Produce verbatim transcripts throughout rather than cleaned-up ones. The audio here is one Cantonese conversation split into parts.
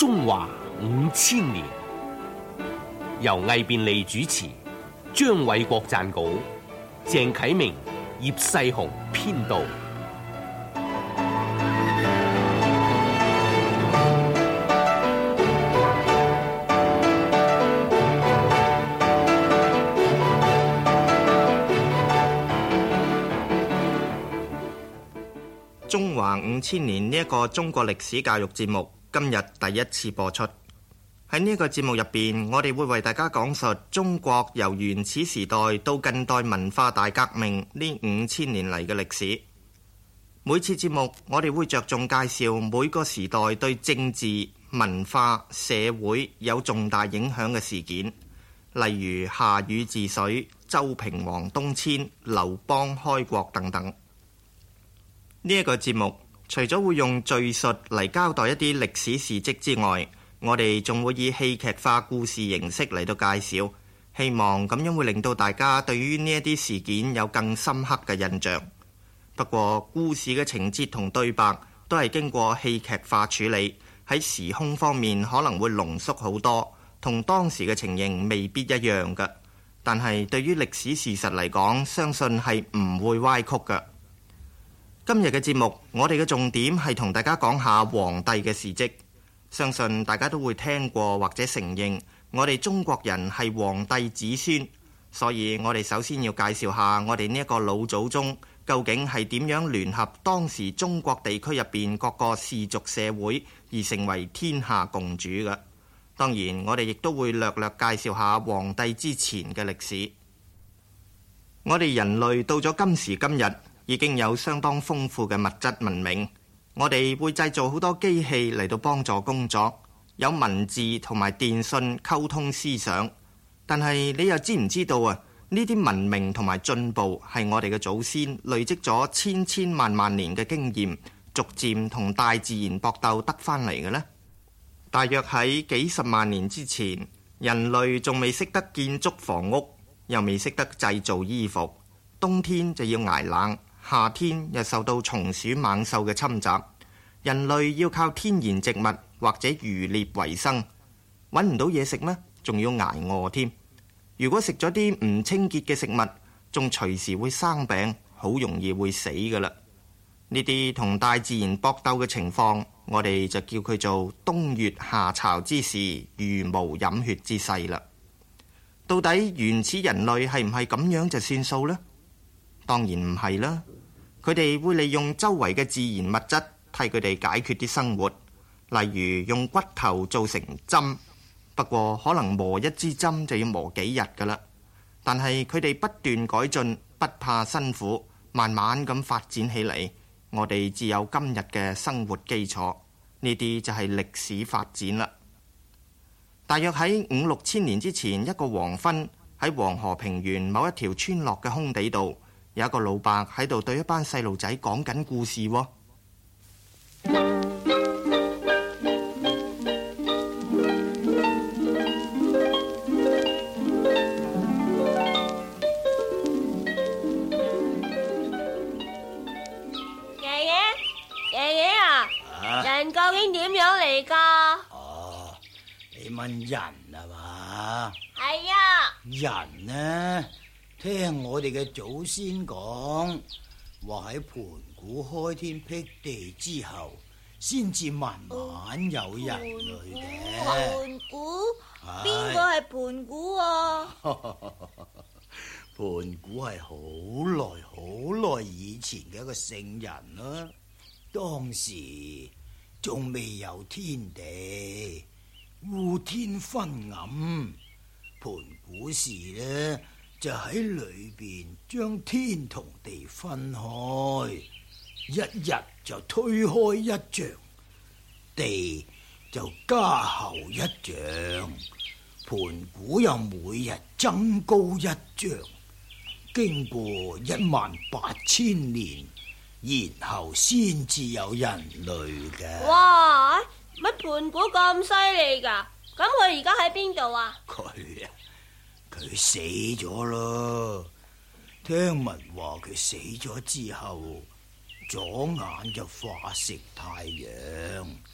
中華五千年，由魏便利主持，張偉國撰稿，鄭啟明、葉世雄編導。 中華五千年呢一個中國歷史教育節目今日第一次播出。喺呢個節目入邊，我哋會為大家講述中國由原始時代到近代文化大革命呢五千年嚟嘅歷史。每次節目我哋會着重介紹每個時代對政治、文化、社會有重大影響嘅事件，例如夏禹治水、周平王東遷、劉邦開國等等。呢一個節目除咗會用敘述嚟交代一啲歷史事蹟之外，我哋仲會以戲劇化故事形式嚟到介紹，希望咁樣會令到大家對於呢一啲事件有更深刻嘅印象。不過故事嘅情節同對白都係經過戲劇化處理，喺時空方面可能會濃縮好多，同當時嘅情形未必一樣嘅。但係對於歷史事實嚟講，相信係唔會歪曲嘅。今日嘅節目，我哋嘅重點係同大家講下黃帝嘅事蹟。相信大家都會聽過或者承認，我哋中國人係黃帝子孫，所以我哋首先要介紹下我哋呢一個老祖宗究竟係點樣聯合當時中國地區入邊各個氏族社會而成為天下共主嘅。當然，我哋亦都會略略介紹下黃帝之前嘅歷史。我哋人類到咗今時今日，已經有相當豐富嘅物質文明，我哋會製造好多機器嚟到幫助工作，有文字同埋電信溝通思想。但係你又知唔知道啊？呢啲文明同埋進步係我哋嘅祖先累積咗千千萬萬年嘅經驗，逐漸同大自然搏鬥得返嚟嘅呢？大約喺幾十萬年之前，人類仲未識得建築房屋，又未識得製造衣服，冬天就要捱冷，夏天又受到蟲鼠猛獸嘅侵襲，人類要靠天然植物或者漁獵為生，揾唔到嘢食咩？仲要挨餓添。如果食咗啲唔清潔嘅食物，仲隨時會生病，好容易會死噶啦。呢啲同大自然搏鬥嘅情況，我哋就叫佢做冬月夏巢之時，茹毛飲血之勢啦。到底原始人類係唔係咁樣就算數呢？當然唔係啦，佢哋會利用周圍嘅自然物質替佢哋解決啲生活，例如用骨頭做成針，不過可能磨一支針就要磨幾日噶啦。但係佢哋不斷改進，不怕辛苦，慢慢咁發展起嚟，我哋至有今日嘅生活基礎。呢啲就係歷史發展啦。大約喺五六千年之前，一個黃昏，喺黃河平原某一條村落嘅空地度，有一個老伯喺度對一班細路仔講緊故事喎。 爺爺，爺爺啊，啊人究竟點樣嚟㗎？ 哦，你問人係嘛？ 係啊。 人呢？聽我哋嘅祖先講，話喺盤古開天闢地之後，先至慢慢有人類嘅。 盤古？邊個係盤古啊？ 盤古係好耐好耐以前嘅一個聖人啦，當時仲未有天地，烏天昏暗，盤古時呢，就喺裏邊將天同地分開，一日就推開一丈，地就加厚一丈，盤古又每日增高一丈，經過一萬八千年，然後先至有人類嘅。 哇！乜盤古咁犀利噶？咁佢而家喺邊度啊？ 佢啊，佢死咗咯。聽聞話佢死咗之後，左眼就化成太陽，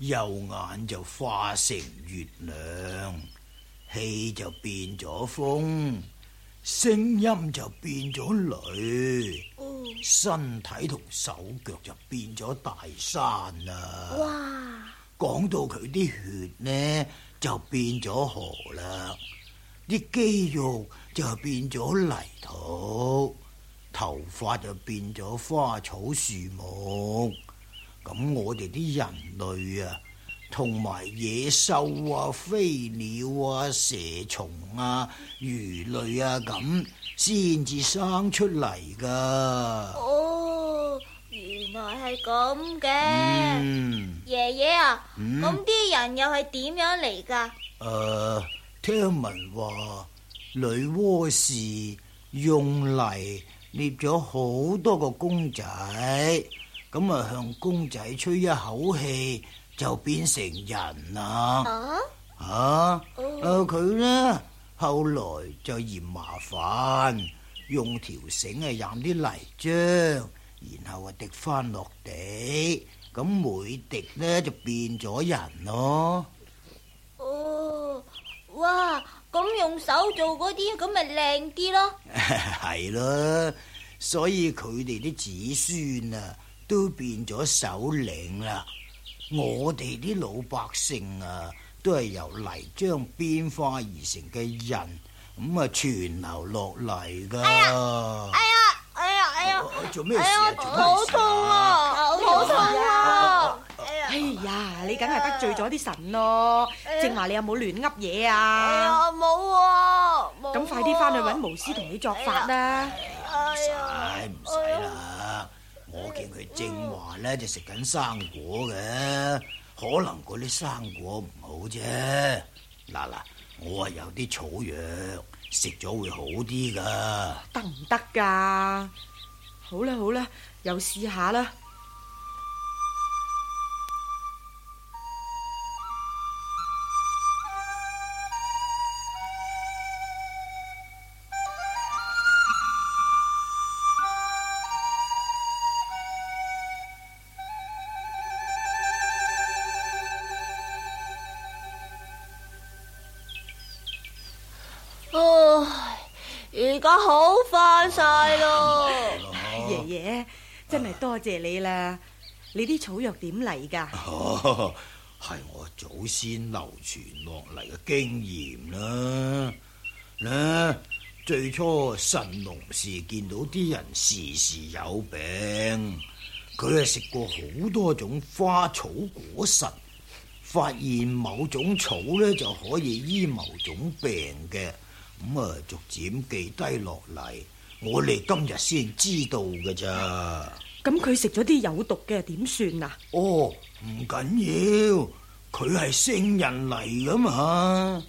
右眼就化成月亮，氣就變咗風，聲音就變咗雷， 嗯、 身體同手腳就變咗大山啦。 哇！ 講到佢啲血呢，就變咗河啦，啲肌肉就變咗泥土，頭髮就變咗花草樹木。咁我哋啲人類啊，同埋野獸啊、飛鳥啊、蛇蟲啊、魚類啊，咁先至生出嚟噶。 哦，原來係咁嘅。 嗯， 爺爺啊， 嗯咁啲人又係點樣嚟噶？ 誒、呃，聽聞話女媧氏用泥捏咗好多個公仔，咁啊向公仔吹一口氣就變成人啦。 啊？ 啊？誒佢呢後來就嫌麻煩，用條繩啊染啲泥漿，然後啊滴翻落地，咁每滴呢就變咗人咯。 哦，哇！咁用手做嗰啲咁咪靚啲咯。 係咯，所以佢哋啲子孫啊都變咗首領啦。我哋啲老百姓啊都係由泥漿變化而成嘅人，咁啊傳流落嚟噶。 哎呀哎呀哎呀！ 做咩事啊？ 哎呀， 做咩事好痛啊！好痛啊！ 哎呀，你梗係得罪咗啲神咯！正話你有冇亂噏嘢啊？ 哎呀，冇啊！ 咁快啲翻去揾巫師同你作法啦！ 哎唔呀， 使唔使啦，我見佢正話咧就食緊生果嘅，可能嗰啲生果唔好啫。嗱嗱，我係有啲草藥，食咗會好啲噶。 得唔得噶？好啦好啦，又試下啦。 唉，而家好翻晒咯。 爺爺，真係多謝你啦！你啲草藥點嚟噶？ 哦，係我祖先流傳落嚟嘅經驗啦。呢，最初神農氏見到啲人時時有病，佢係食過好多種花草果實，發現某種草呢就可以醫某種病嘅。咁啊，逐漸記低落嚟，我哋今日先知道㗎咋。 咁佢食咗啲有毒嘅點算啊？ 哦，唔緊要，佢係聖人嚟噶嘛。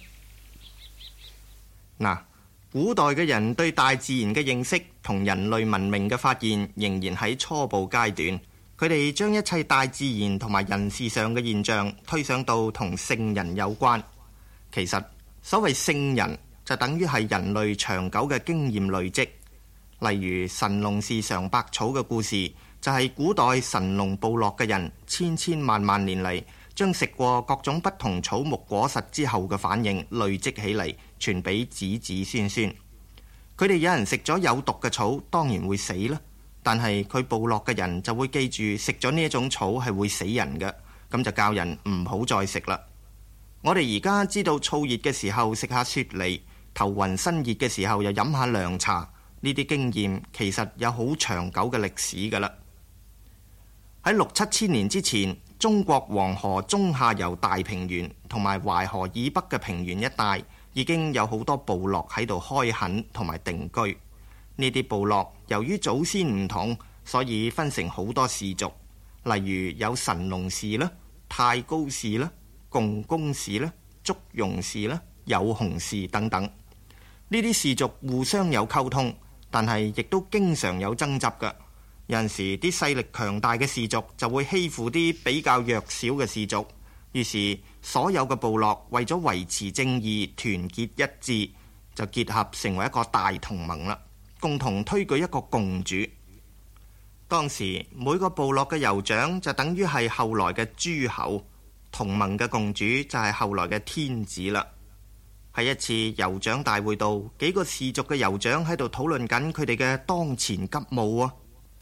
嗱，古代嘅人對大自然嘅認識同人類文明嘅發現仍然喺初步階段，佢哋將一切大自然同埋人事上嘅現象推想到同聖人有關。其實所謂聖人就等於係人類長久嘅經驗累積，例如神農氏嘗百草嘅故事，就係古代神農部落嘅人千千萬萬年嚟將食過各種不同草木果實之後嘅反應累積起嚟，傳俾子子孫孫。佢哋有人食咗有毒嘅草，當然會死啦。但係佢部落嘅人就會記住食咗呢一種草係會死人嘅，咁就教人唔好再食啦。我哋而家知道燥熱嘅時候食下雪梨，頭暈身熱嘅時候又飲下涼茶，呢啲經驗其實有好長久嘅歷史噶啦。喺六七千年之前，中國黃河中下游大平原同埋淮河以北嘅平原一帶已經有好多部落喺度開墾同埋定居。呢啲部落由於祖先唔同，所以分成好多氏族，例如有神農氏啦、太高氏啦、共工氏啦、祝融氏啦、有熊氏等等。呢啲氏族互相有溝通，但係亦都經常有爭執㗎。有陣時啲勢力強大嘅氏族就會欺負啲比較弱小嘅氏族，於是所有嘅部落為咗維持正義、團結一致，就結合成為一個大同盟啦，共同推舉一個共主。當時每個部落嘅酋長就等於係後來嘅諸侯， 同盟嘅共主就係後來嘅天子啦。喺一次酋長大會度，幾個氏族嘅酋長喺度討論緊佢哋嘅當前急務啊。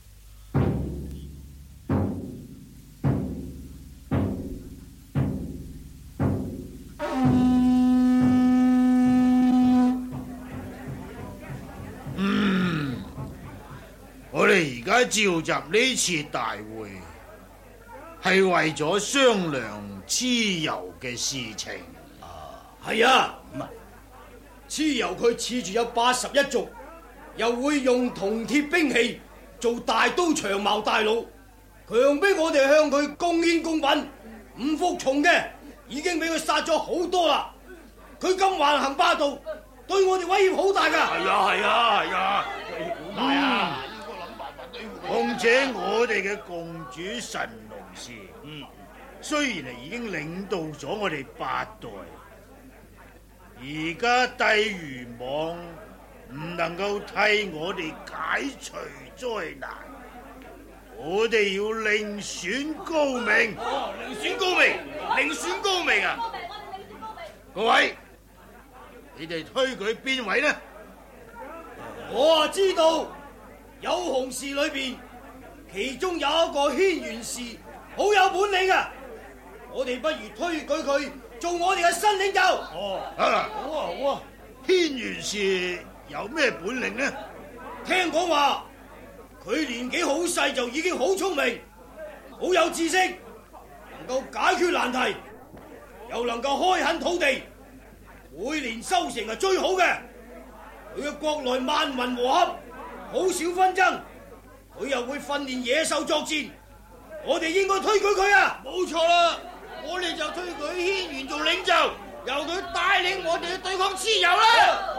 我哋而家召集呢次大會，係為咗商量蚩尤嘅事情。 係啊，唔係蚩尤佢恃住有八十一族，又會用銅鐵兵器做大刀長矛大弩，強逼我哋向佢貢獻貢品。唔服從嘅已經俾佢殺咗好多啦。佢咁橫行霸道，對我哋威脅好大噶。 係啊係啊係啊，好大啊！況且我哋嘅共主神農氏，嗯，雖然係已經領導咗我哋八代，而家帝魚網唔能夠替我哋解除災難，我哋要另選高明。哦，另選高明，另選高明啊！各位，你哋推舉邊位呢？ 我啊知道。有紅氏裏邊，其中有一個軒轅氏好有本領噶，我哋不如推舉佢做我哋嘅新領袖。 哦，啊，好啊好啊，軒轅氏有咩本領呢？ 聽講話佢年紀好細就已經好聰明，好有知識，能夠解決難題，又能夠開墾土地，每年收成係最好嘅。佢嘅國內萬民和洽，好少紛爭，佢又會訓練野獸作戰，我哋應該推舉佢啊！ 冇錯啦，我哋就推舉軒轅做領袖，由佢帶領我哋去對抗蚩尤啦！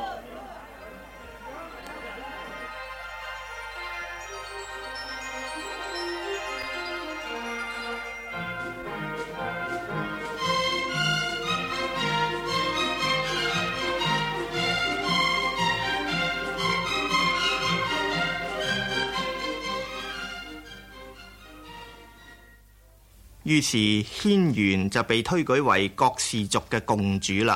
於是軒轅就被推舉為各氏族嘅共主啦。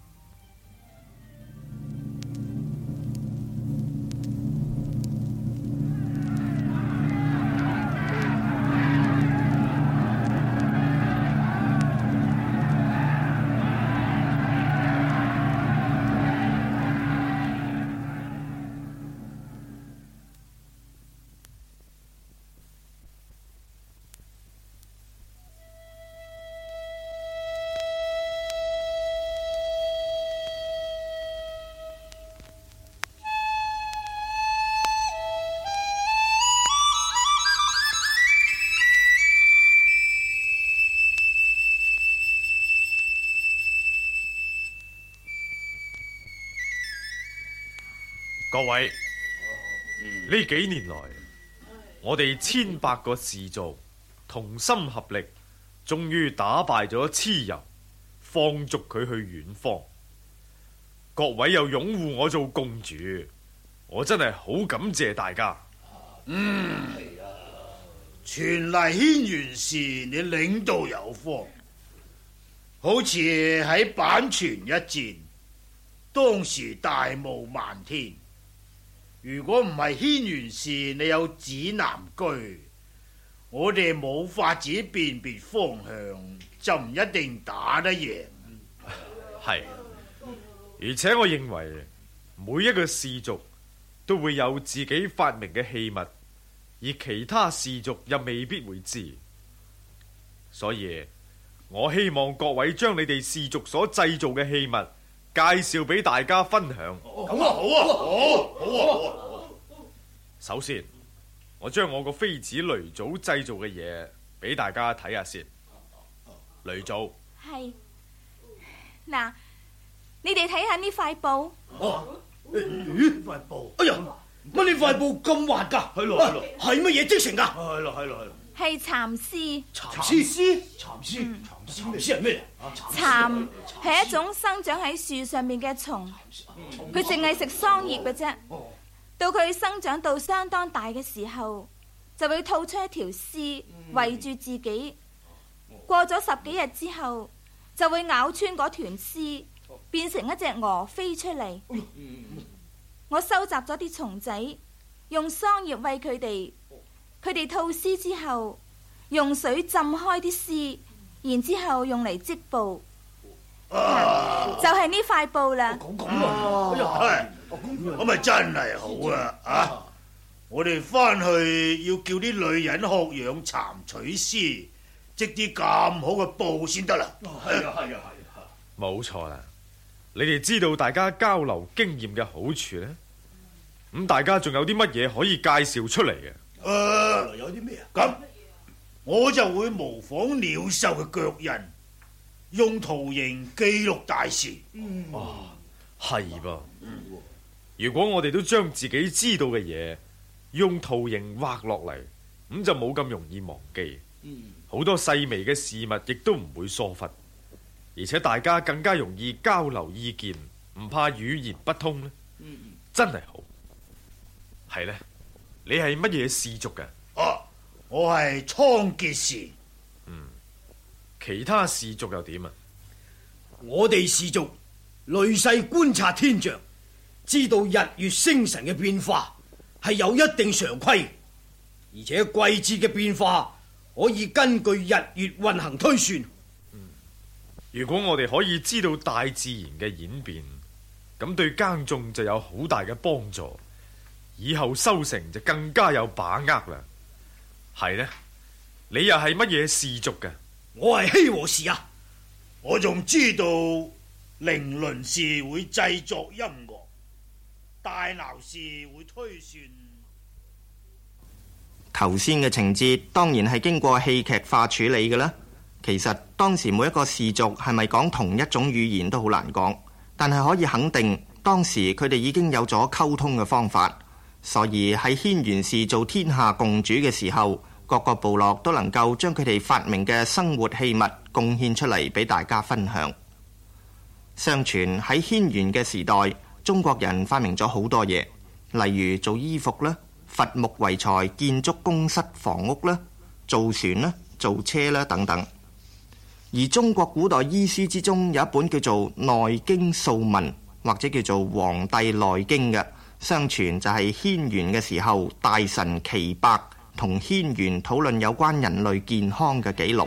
各位，呢、嗯、幾年來，我哋千百個氏族同心合力，終於打敗咗蚩尤，放逐佢去遠方。各位又擁護我做共主，我真係好感謝大家。 嗯，係啊，傳嚟軒轅氏你領導有方，好似喺阪泉一戰，當時大霧漫天。如果唔係軒轅氏你有指南居，我哋冇法子辨別方向，就唔一定打得贏。 係，而且我認為每一個氏族都會有自己發明嘅器物，而其他氏族又未必會知。所以我希望各位將你哋氏族所製造嘅器物介紹俾大家分享。 好啊，好啊，好，好啊，好啊。 首先，我將我個妃子雷祖製造嘅嘢俾大家睇下先。雷祖， 係，嗱，你哋睇下呢塊布。 哦，咦，塊布？哎呀，乜呢塊布咁滑噶？係咯，係咯，係乜嘢織成噶？係咯，係咯，係咯。 係蠶絲。 蠶絲？蠶絲？蠶絲？蠶絲係咩嚟？ 蠶係一種生長喺樹上面嘅蟲，佢淨係食桑葉嘅啫。到佢生長到相當大嘅時候，就會吐出一條絲圍住自己， 過咗十幾日之後，就會咬穿嗰團絲，變成一隻蛾飛出嚟。我收集咗啲蟲仔，用桑葉餵佢哋。佢哋吐絲之後，用水浸開啲絲，然之後用嚟織布。啊、就係呢塊布啦。 咁啊，咁咪真係好啊！啊，我哋翻去要叫啲女人學養蠶取絲，織啲咁好嘅布先得啦。係啊，係啊，係啊， 冇錯啦。你哋知道大家交流經驗嘅好處呢？咁大家仲有啲乜嘢可以介紹出嚟嘅？ 誒、呃，有啲咩啊？咁我就會模仿鳥獸嘅腳印，用圖形記錄大事。 嗯、哦，係噃。嗯、如果我哋都將自己知道嘅嘢用圖形畫落嚟，咁就冇咁容易忘記。好、嗯、多細微嘅事物亦都唔會疏忽，而且大家更加容易交流意見，唔怕語言不通呢。嗯、真係好。係呢？你係乜嘢氏族嘅？ 啊，我係倉頡氏。 嗯，其他氏族又點啊？ 我哋氏族累世觀察天象，知道日月星辰嘅變化係有一定常規，而且季節嘅變化可以根據日月運行推算。 嗯，如果我哋可以知道大自然嘅演變，咁對耕種就有好大嘅幫助。以後收成就更加有把握啦。係呢？你又係乜嘢氏族嘅？ 我係希和氏啊。 我仲知道伶仃氏會製作音樂，大撓氏會推算。 頭先嘅情節當然係經過戲劇化處理嘅啦。其實當時每一個氏族係咪講同一種語言都好難講，但係可以肯定當時佢哋已經有咗溝通嘅方法。所以喺軒轅氏做天下共主嘅時候，各個部落都能夠將佢哋發明嘅生活器物貢獻出嚟俾大家分享。相傳喺軒轅嘅時代，中國人發明咗好多嘢，例如做衣服啦、伐木為材建築宮室房屋啦、造船啦、造車啦等等。而中國古代醫書之中有一本叫做《內經素問》，或者叫做《黃帝內經》嘅。相傳就係軒轅嘅時候，大臣岐伯同軒轅討論有關人類健康嘅記錄。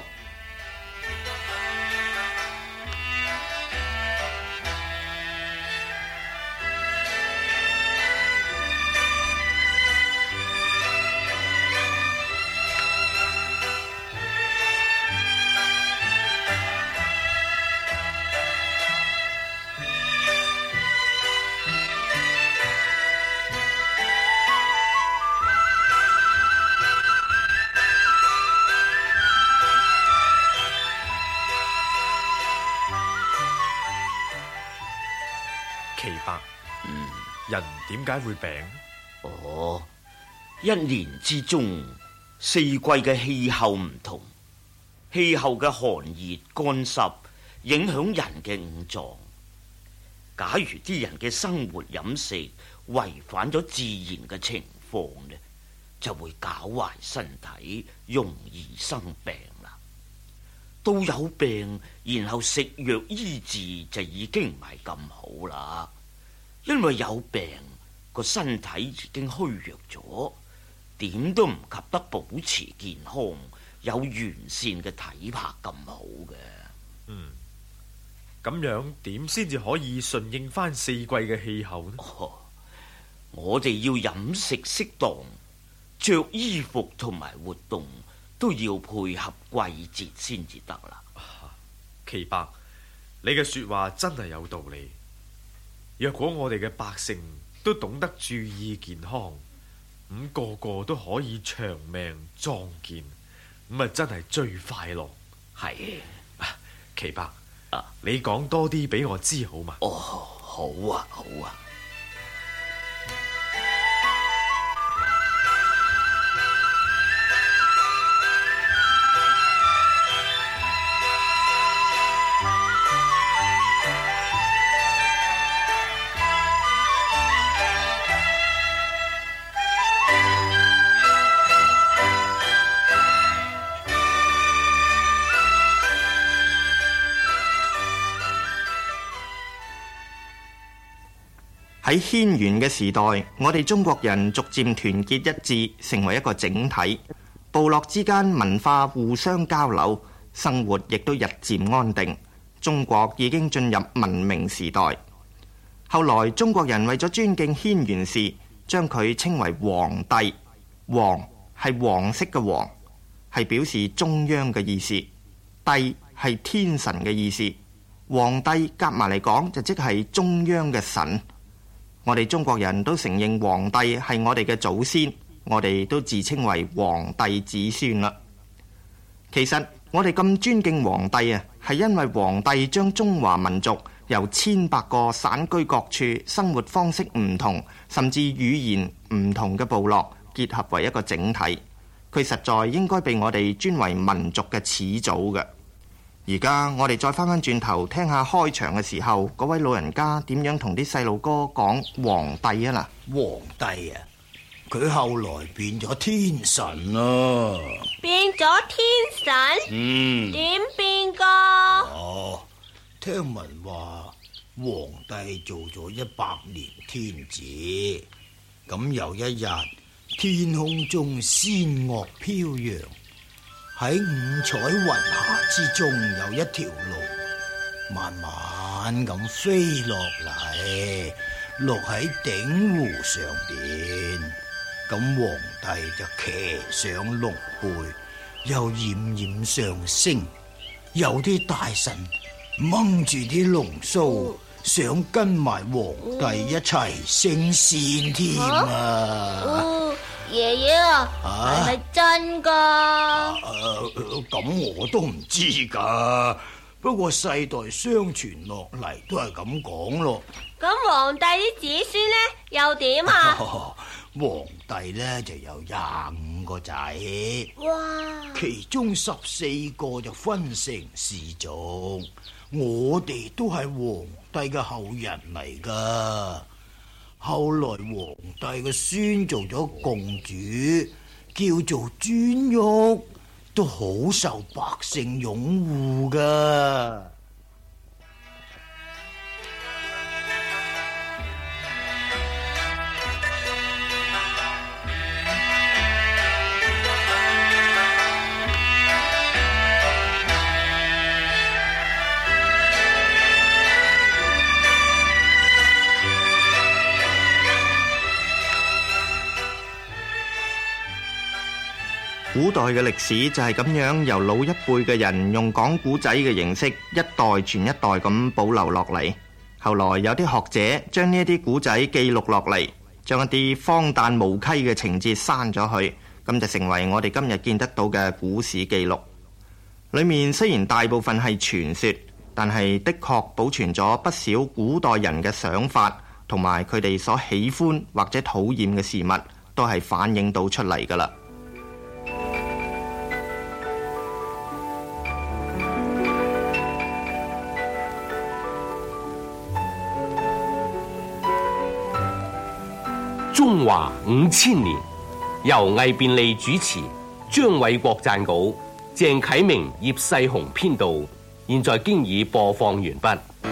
岐伯，嗯，人點解會病？ 哦，一年之中四季嘅氣候唔同，氣候嘅寒熱乾濕影響人嘅五臟。假如啲人嘅生活飲食違反咗自然嘅情況呢，就會搞壞身體，容易生病啦。到有病，然後食藥醫治就已經唔係咁好啦。因為有病，個身體已經虛弱咗，點都唔及得保持健康，有完善嘅體魄咁好嘅。 嗯，咁樣點先至可以順應翻四季嘅氣候呢？ 哦，我哋要飲食適當，着衣服同埋活動都要配合季節先至得啦。 岐伯，你嘅說話真係有道理。若果我哋嘅百姓都懂得注意健康，咁個個都可以長命壯健，咁啊真係最快樂。 係啊，岐伯啊，你講多啲俾我知好嘛？ 哦，好啊，好啊。 喺軒轅嘅時代，我哋中國人逐漸團結一致，成為一個整體，部落之間文化互相交流，生活亦都日漸安定。中國已經進入文明時代。後來中國人為咗尊敬軒轅氏，將佢稱為皇帝。皇係黃色嘅皇，係表示中央嘅意思；帝係天神嘅意思。皇帝夾埋嚟講就即係中央嘅神。我哋中國人都承認皇帝係我哋嘅祖先，我哋都自稱為皇帝子孫啦。其實我哋咁尊敬皇帝啊，係因為皇帝將中華民族由千百個散居各處、生活方式唔同，甚至語言唔同嘅部落結合為一個整體。佢實在應該被我哋尊為民族嘅始祖嘅。而家我哋再翻返轉頭聽下開場嘅時候，嗰位老人家點樣同啲細路哥講皇帝啊嗱？ 皇帝啊，佢後來變咗天神啊！ 變咗天神？ 嗯， 點變噶？ 哦，聽聞話皇帝做咗一百年天子，咁有一日天空中仙樂飄揚，喺五彩雲霞之中有一條龍慢慢咁飛落嚟，落喺鼎湖上邊。咁皇帝就騎上龍背，又冉冉上升。有啲大臣掹住啲龍鬚，想跟埋皇帝一齊升仙添啊！ 爺爺啊，係咪真噶？ 咁我都唔知噶，不過世代相傳落嚟都係咁講咯。 咁皇帝啲子孫呢又點啊？ 皇帝呢就有廿五個仔， 哇！ 其中十四個就分成氏族，我哋都係皇帝嘅後人嚟噶。後來皇帝嘅孫做咗共主，叫做顓頊，都好受百姓擁護噶。 古代嘅歷史就係咁樣，由老一輩嘅人用講古仔嘅形式，一代傳一代咁保留落嚟。後來有啲學者將呢一啲古仔記錄落嚟，將一啲荒誕無稽嘅情節刪咗去，咁就成為我哋今日見得到嘅古史記錄。裏面雖然大部分係傳說，但係的確保存咗不少古代人嘅想法，同埋佢哋所喜歡或者討厭嘅事物，都係反映到出嚟噶啦。 中華五千年，由魏便利主持，張偉國撰稿，鄭啟明、葉世雄編導。現在經已播放完畢。